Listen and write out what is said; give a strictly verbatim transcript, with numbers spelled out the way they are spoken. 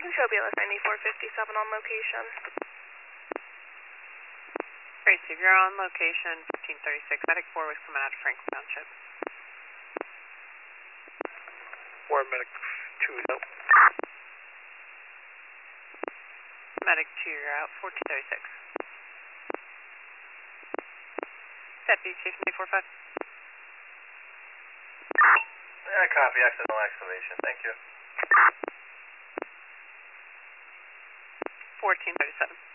Show B L S ninety-four fifty-seven on location. Great, so if you're on location, fifteen thirty-six, Medic four was coming out of Franklin Township. four, Medic two, no. Medic two, you're out, fourteen thirty-six. Deputy Chief, nine four five. Yeah, copy, accidental excavation, thank you. fourteen thirty-seven.